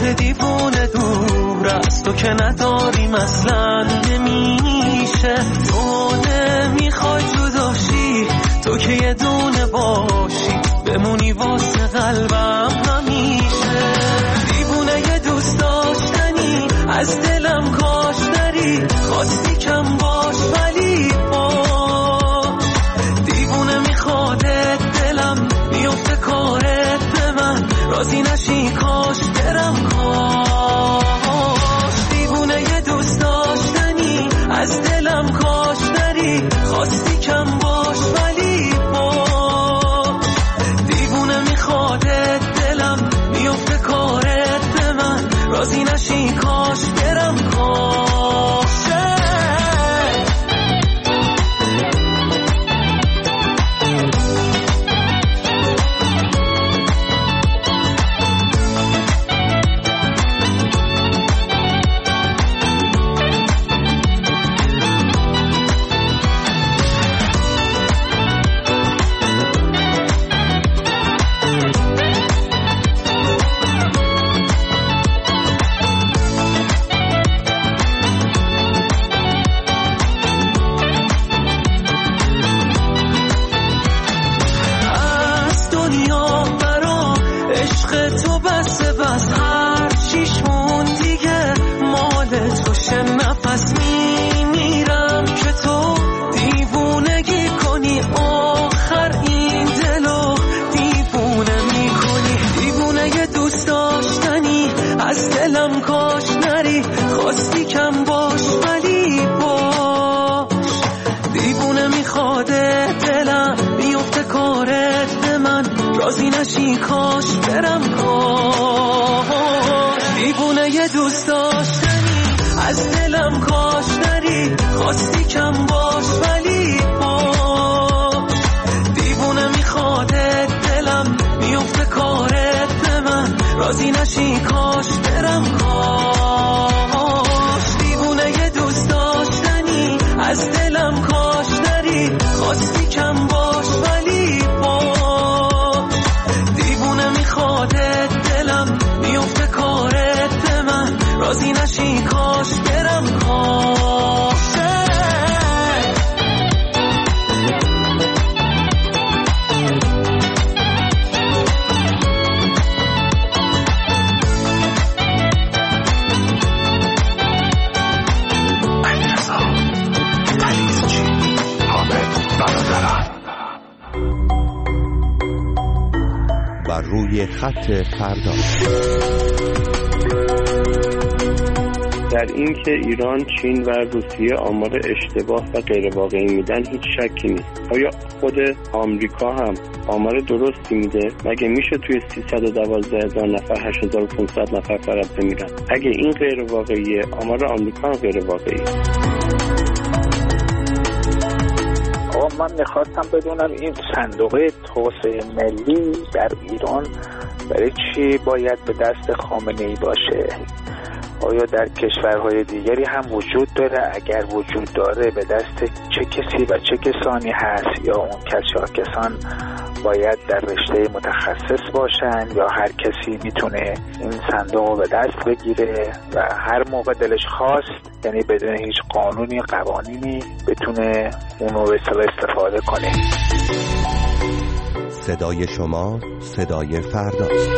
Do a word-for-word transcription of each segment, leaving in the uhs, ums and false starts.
مثل دیوونه دور از تو که نداریم اصلا نمیشه. تو نمیخوای تو داشتی، تو که یه دونه باشی بمونی واسه قلبم همیشه. دیوونه یه دوست داشتنی از دلم کاش نری، خواستی کم باش ولی باش. دیوونه میخوادت دلم میفته کارت به من، راضی نشی کاش برم کاش. دیوونه یه دوست داشتنی از دلم کاش نری، خواستی کم باش ولی باش. دیوونه میخوادت دلم میفته کارت به من، راضی نشی کاش برم کاش. راضی نشی کاش برم کاش. دیوونه یه دوست داشتنی از دلم کاش نری، خواستی کم باش ولی باش. دیوونه میخوادت دلم میفته کارت به من، راضی نشی کاش برم کاش. دیوونه یه دوست داشتنی از دلم کاش نری، خواستی کم باش ولی باش. خودت دلم میفته کارت به من، راضی نشی کاش برم کاش. علیرضا علیزچی حامد برادران. بر روی خط فردا. در این که ایران، چین و روسیه آمار اشتباه و غیر واقعی میدن هیچ شکی نیست. آیا خود آمریکا هم آمار درستی میده؟ مگه میشه توی سیصد و دوازده هزار نفر هشت هزار و پانصد نفر فقط بمیرن؟ اگه این غیر واقعیه، آمار آمریکا هم غیر واقعیه. من میخواستم بدونم این صندوق توسعه ملی در ایران برای چی باید به دست خامنه‌ای باشه؟ آیا در کشورهای دیگری هم وجود داره؟ اگر وجود داره به دست چه کسی و چه کسانی هست؟ یا اون کسی کسان باید در رشته متخصص باشن یا هر کسی میتونه این صندوق رو به دست بگیره و هر موقع دلش خواست، یعنی بدون هیچ قانونی قوانینی، بتونه اون رو به استفاده کنه؟ صدای شما صدای فرداست.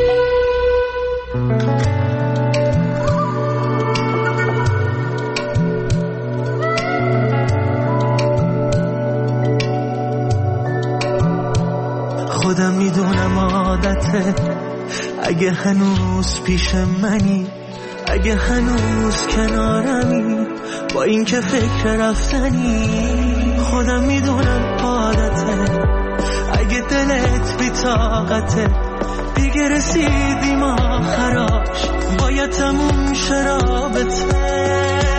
خودم میدونم عادته، اگه هنوز پیش منی، اگه هنوز کنارمی، با این که فکر رفتنی. خودم میدونم عادته، اگه دلت بی طاقته، دیگه رسیدیم آخراش، باید تموم شه رابطه.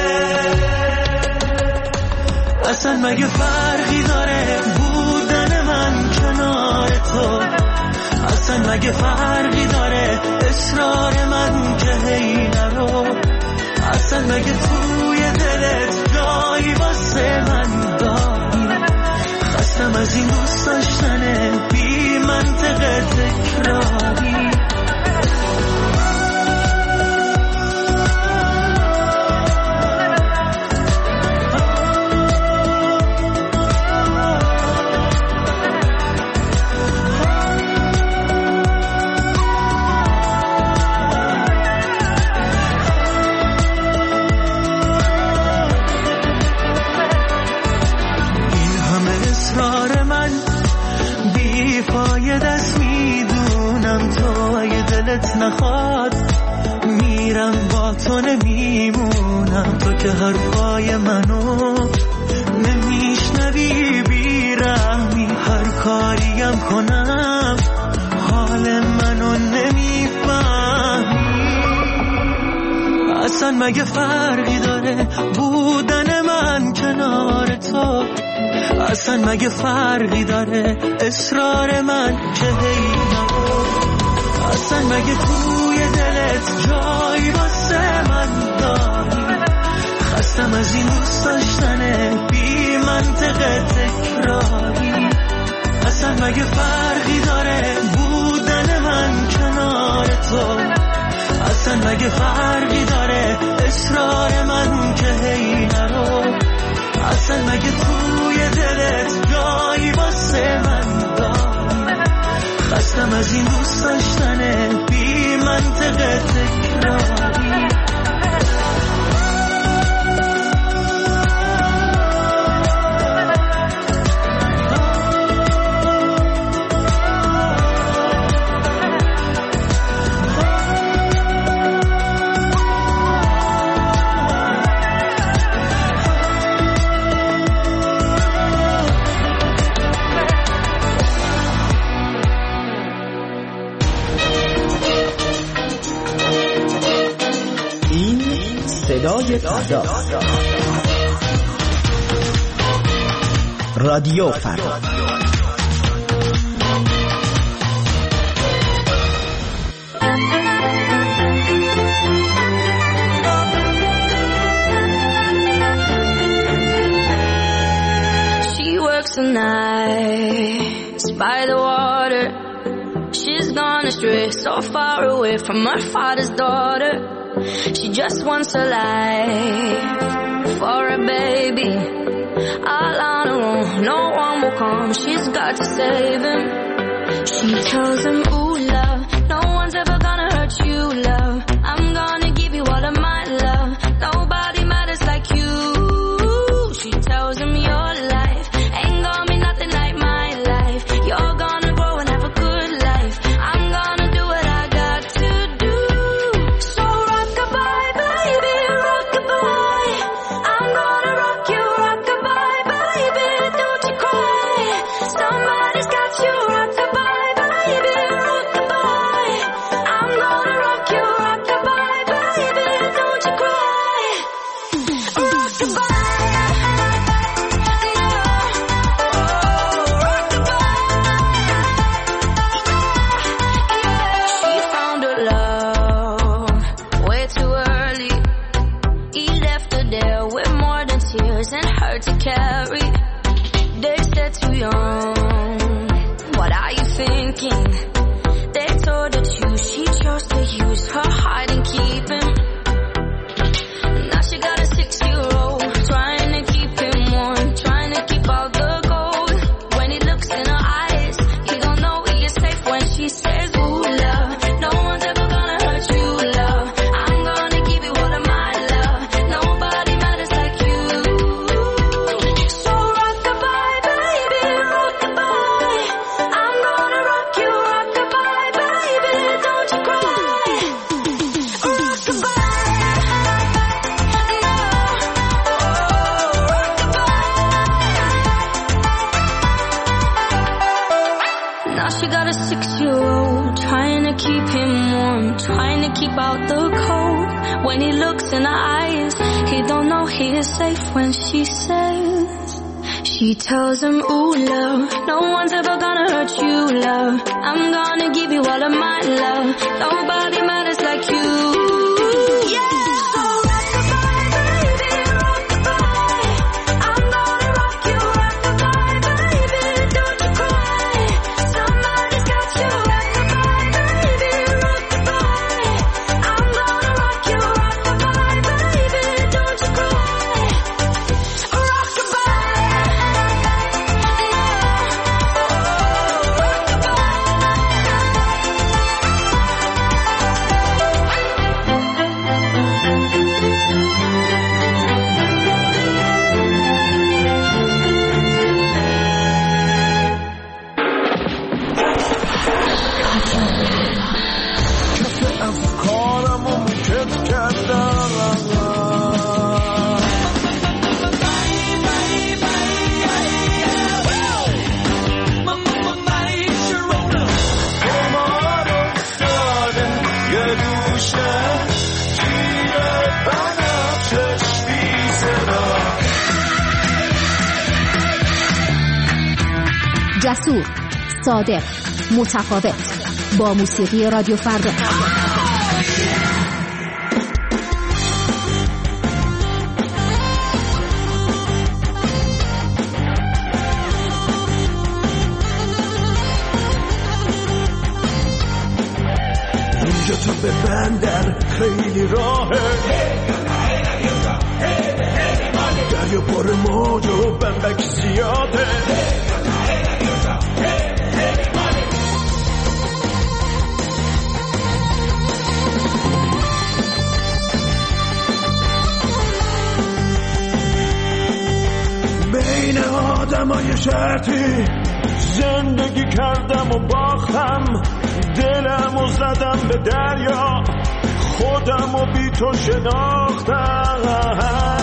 اصلا مگه فرقی داره بودن من کنار تو؟ اصلا مگه فرقی داره اصرار من که هی نرو؟ اصلا مگه توی دلت جایی واسه من داری؟ خستم از این دوست داشتن بی منطق تکراری. نخواد میرم با تو نمیمونم، تو که حرفای منو نمیشنوی بیرحمی، هر کاریم کنم حال منو نمیفهمی. اصلا مگه فرقی داره بودن من کنار تو؟ اصلا مگه فرقی داره اصرار من که هی نرو؟ اصلا مگه توی دلت جایی واسه من داری؟ خستم از این دوست داشتن بی منطق تکراری. اصلا مگه فرقی داره بودن من کنار تو؟ اصلا مگه فرقی داره اصرار من که هی نرو؟ اصلا مگه توی دلت جایی واسه من داری؟ خستم از این دوست داشتن بی منطق تکراری. صدای فردا، رادیو فردا. She works the nights by the water. She's gone astray, so far away from her father's daughter. She just wants a life for a baby, all on her own, no one will come, she's got to save him. She tells him, ooh love, no one's ever gonna hurt you love, I'm gonna give you all of my love, nobody matters like you. She tells him your life ain't gonna be nothing like my life, you're gonna grow and have a good life, I'm gonna do what I got to do. So rock-a-bye baby, rock-a-bye, I'm gonna rock you, rock-a-bye baby, don't you cry, somebody's got you, rock-a-bye baby, rock-a-bye, I'm gonna rock you, rock-a-bye baby, don't you cry, rock-a-bye. She found her love way too early. He left her there with more than tears and her to carry. They said too young, what are you thinking? They told her to, she chose to use her heart and keep him. Now she got a six-year-old trying to keep him warm, trying to keep out the cold. When he looks in her eyes, he don't know he is safe when she says, ooh love, no one's ever gonna hurt you love, I'm gonna give you all of my love, nobody matters like you. So rock-a-bye baby, rock-a-bye, I'm gonna rock you, rock-a-bye baby, don't you cry, rock-a-bye. Now she got a six-year-old trying to keep him warm, trying to keep out the cold. When he looks in her eyes, he don't know he is safe when she says, she tells him, ooh love, no one's ever gonna hurt you love, I'm gonna give you all of my love, nobody matters like you. Yeah. So rock-a-bye baby, rock-a-bye, I'm gonna rock you, rock-a-bye baby, don't you cry, somebody's got you, rock-a-bye baby, rock-a-bye, I'm gonna rock you, rock-a-bye baby, don't you cry, rock-a-bye. پشته جیره بنفشش بی صدا. جسور، صادق، متفاوت، با موسیقی رادیو فردا. اینجا تو به بندر خیلی راهه، دریا پر موج و بندک زیاده. بین آدمای شرطی زندگی کردم و باختم، دلم و زدم به دریا، خودم و بی تو شناختم.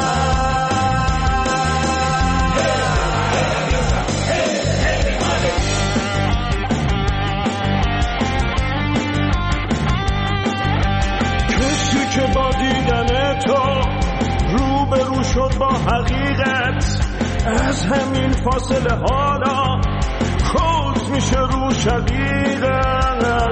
کسی که با دیدن تو رو به رو شد با حقیقت، از همین فاصله حالا کوت میشه رو شقیقت.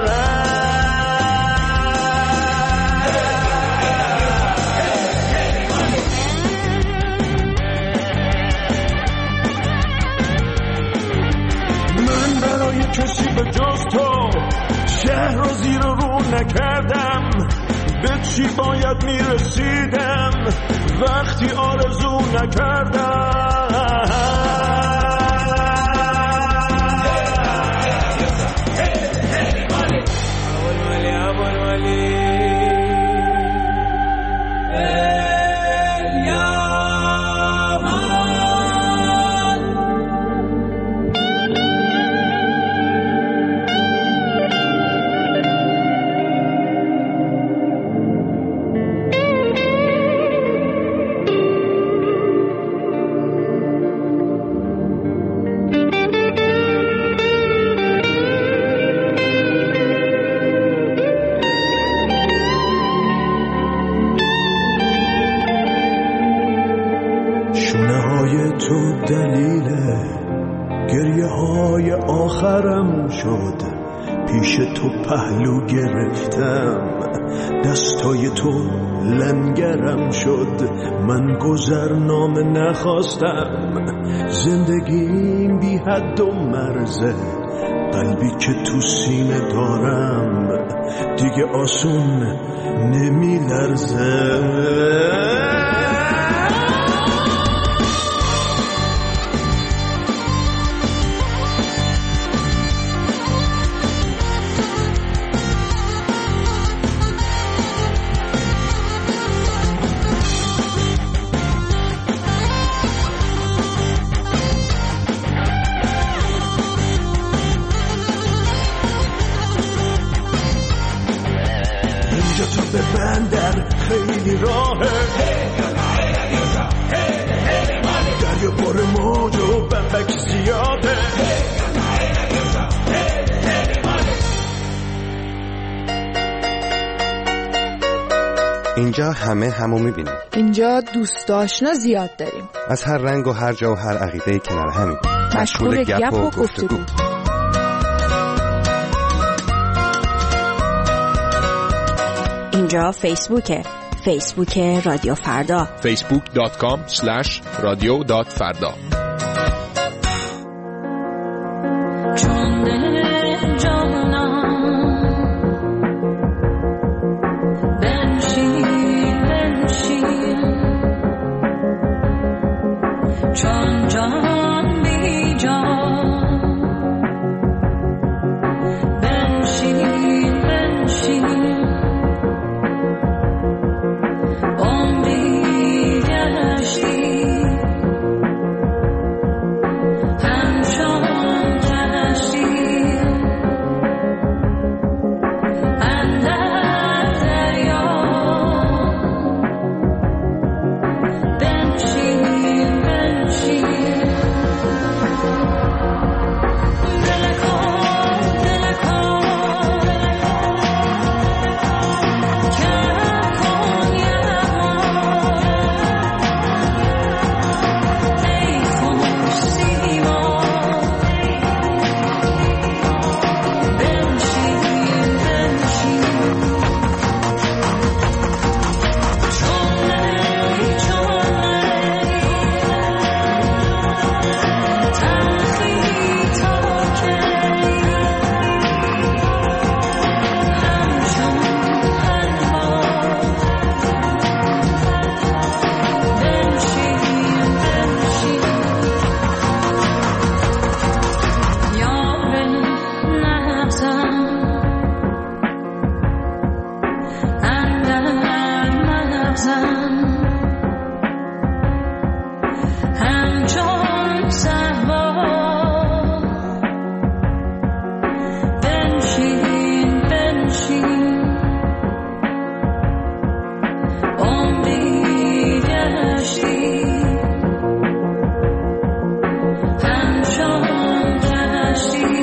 من برای کسی به جز تو شهر رو زیر رو نکردم، به چی باید میرسیدم وقتی آرزو نکردم. تو دلیل گریه های آخرم شد، پیش تو پهلو گرفتم، دستای تو لنگرم شد. من گذرنامه نخواستم، زندگیم بی حد و مرزه، قلبی که تو سینه دارم دیگه آسون نمی لرزه. به بندر خیلی راهه، دریا پر موج و بندک زیاده. اینجا همه همو میبینیم. اینجا دوست آشنا زیاد داریم، از هر رنگ و هر جا و هر عقیده کنار همین، مشغول گپ و گفتگو. اینجا فیسبوکه، فیسبوک رادیو فردا، فیسبوک دات کام اسلش رادیو دات فردا. بازم همچون صحبا بنشین بنشین عمری گشتی همچون گشتی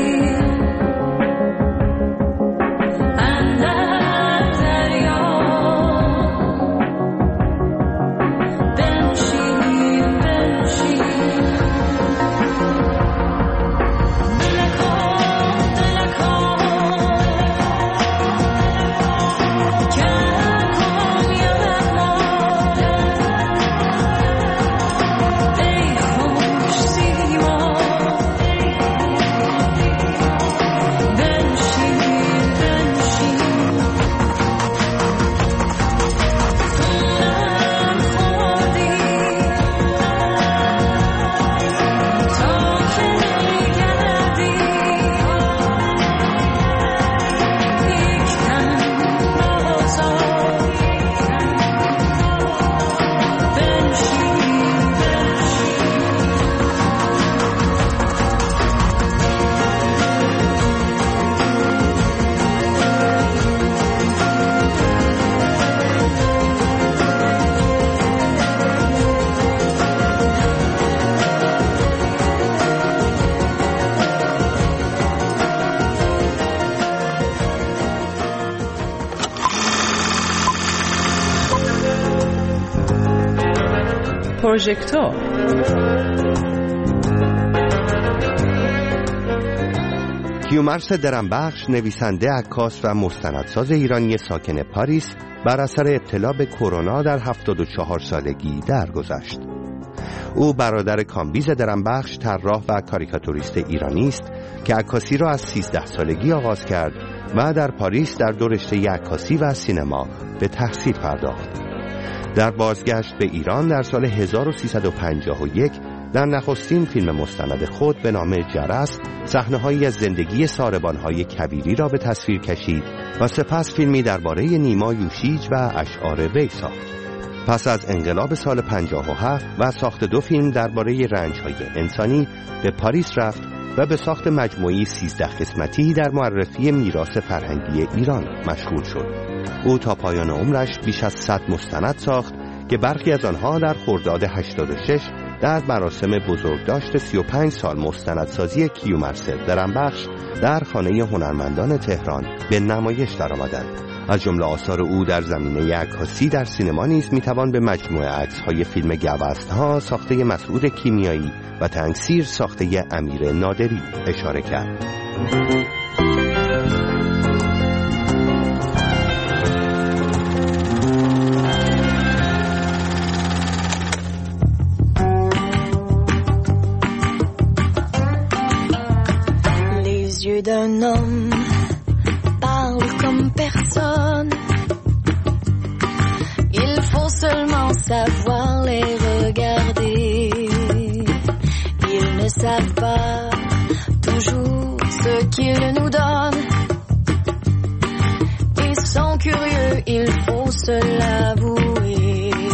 پروژکتور کیومرث درمبخش نویسنده، عکاس و مستندساز ایرانی ساکن پاریس بر اثر ابتلا به کرونا در هفتاد و چهار سالگی درگذشت. او برادر کامبیز درمبخش، طراح و کاریکاتوریست ایرانی است که عکاسی را از سیزده سالگی آغاز کرد و در پاریس در دو رشته عکاسی و سینما به تحصیل پرداخت. در بازگشت به ایران در سال هزار و سیصد و پنجاه و یک در نخستین فیلم مستند خود به نام جرس صحنه‌هایی از زندگی ساربان‌های کبیری را به تصویر کشید و سپس فیلمی درباره نیما یوشیج و اشعار وی ساخت. پس از انقلاب سال پنجاه و هفت و ساخت دو فیلم درباره رنج‌های انسانی به پاریس رفت و به ساخت مجموعی سیزده قسمتی در معرفی میراث فرهنگی ایران مشغول شد. او تا پایان عمرش بیش از صد مستند ساخت که برخی از آنها در خرداد هشتاد و شش در مراسم بزرگداشت سی و پنج سال مستندسازی کیومرث درمبخش در خانه هنرمندان تهران به نمایش درآمدند. از جمله آثار او در زمینه عکاسی در سینما نیز میتوان به مجموعه عکس‌های فیلم گوست‌ها ساخته مسعود کیمیایی و تنگسیر ساخته امیر نادری اشاره کرد. D'un homme parle comme personne. Il faut seulement savoir les regarder. Ils ne savent pas toujours ce qu'ils nous donnent. Ils sont curieux, il faut se l'avouer.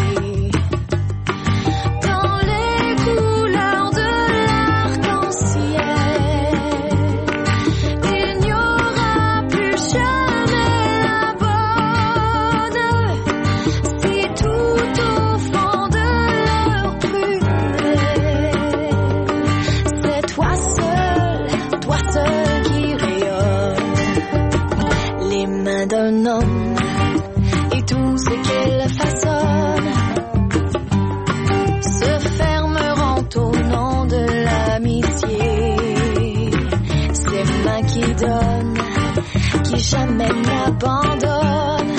D'un homme et tout ce qu'elle façonne se fermeront au nom de l'amitié. Ces mains qui donnent, qui jamais n'abandonnent.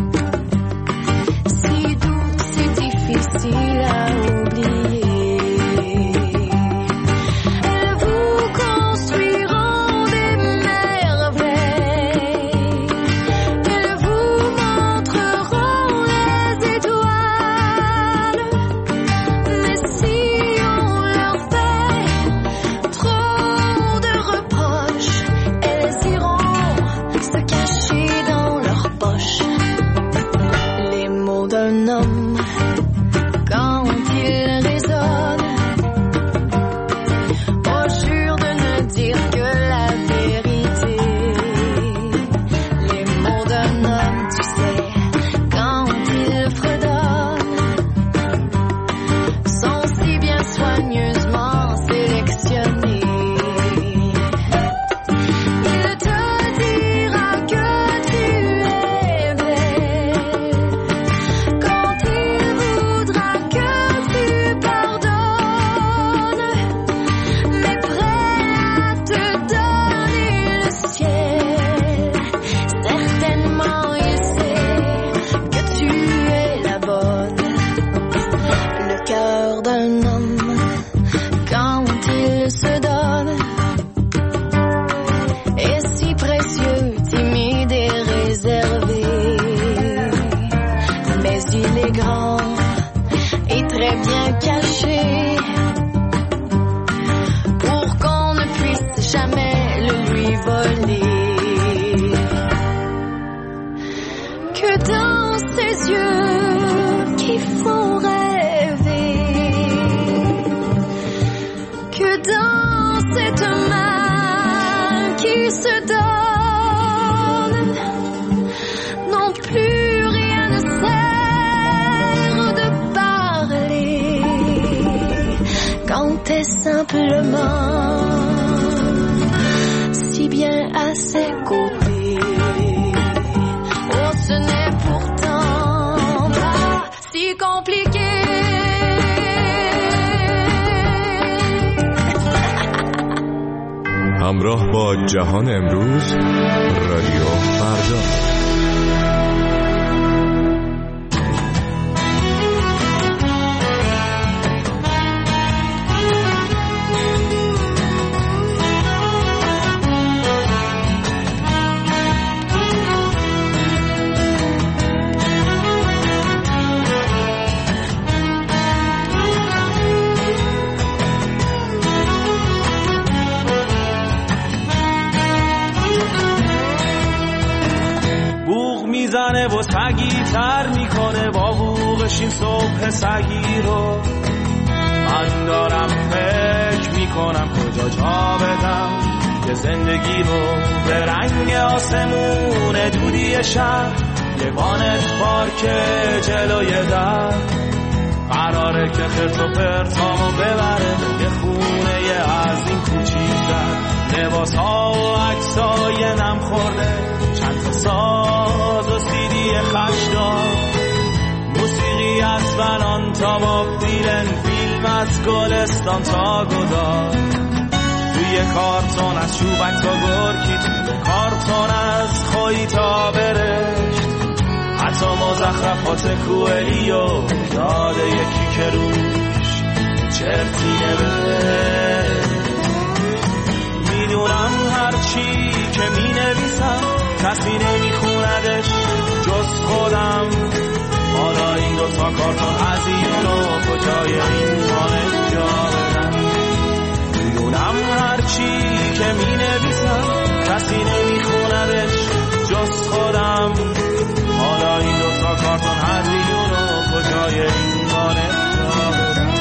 Si doux, si difficile à oublier. Dans leur d'un homme quand il résonne. Oh, jure de ne dire que la vérité. Les mots d'un homme, tu sais, quand il fredonne, sont si bien soigneusement sélectionnés. Simplement, si bien à ses côtés. Oh, ce n'est pourtant pas si compliqué. همراه با جهان امروز، رادیو فردا. میزنه و سگی تر میکنه با بوغش این صبح سگی رو. من دارم فکر میکنم کجا جا بدم که زندگی رو به رنگ آسمون دودی شب، یه وانت پارک جلوی در، قراره که خرت و پرتامو ببره یه خونه یه از این کوچیک‌تر. لباس ها و عکسای نم خورده، چند تا ساز و سیدی خشدار، موسیقی از فنان تا باب دیلن، فیلم از گلستان تا گدار، توی کارتون از چوبک تا گرکی، توی کارتون از خوی تا برشت، حتی مزخرفات کوئلیو یاده یکی که روش چرتی نوشت. میدونم هرچی که می نویسم کسی نمیخوندش جز خودم. حالا این دوتا کارتون هزینو کجای این مانه جا بدن. میدونم هرچی که می نویسم کسی نمیخوندش جز خودم. حالا این دوتا کارتون هزینو کجای این مانه جا بدن.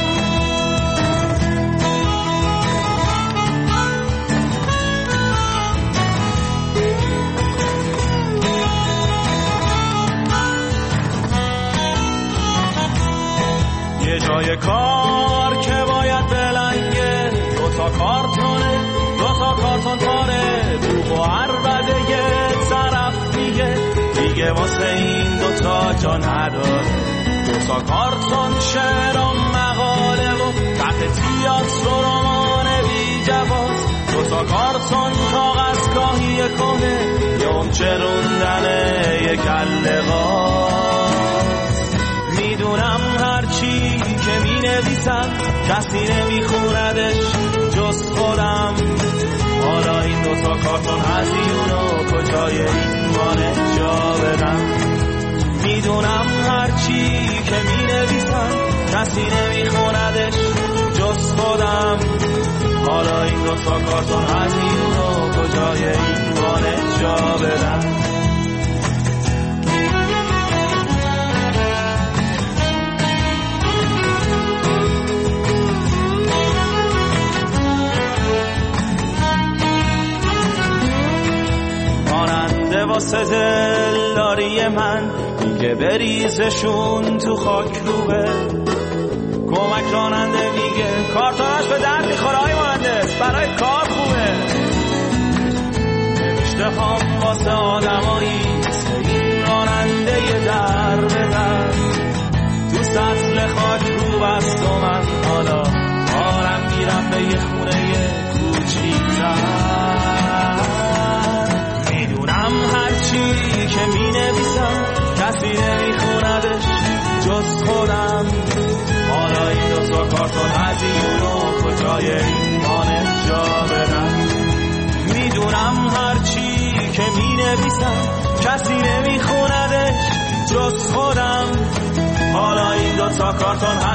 یه جای کار که باید بلنگه، دوتا کارتونه دوتا کارتون پاره، بوق و عربده یه طرف میگه دیگه واسه این دوتا جا نداره. دوتا کارتون شعر و مقاله و قطع تیاتر و رمان بی جواز، دوتا کارتون کاغذ گاهی کنه یوم چروندن یه کله غاز. میدونم هرچی که می نویسم کسی نمیخوندش جز خودم. حالا این دوتا کارتون هزینو کجای این مانه جا بدم. میدونم هرچی که می نویسم کسی نمیخوندش جز خودم. حالا این دوتا کارتون هزینو کجای این مانه جا بدم. واسه دلداری من میگه بریزشون تو خاک روبه. کمک راننده میگه کارتوناش به درد میخوره های مهندس، برای کار خوبه. نوشته هم واسه آدمایی این راننده یه در به در تو سطل خاک رو بست و من حالا آرم میرم به یه خونه کوچیک‌تر. میدونم هرچی که می نویسم کسی نمیخوندش جز خودم. حالا این دو تا کارتون هزیون و کجای این مانه جا بدم. میدونم هرچی که می نویسم کسی نمیخوندش جز خودم. حالا این دو تا کارتون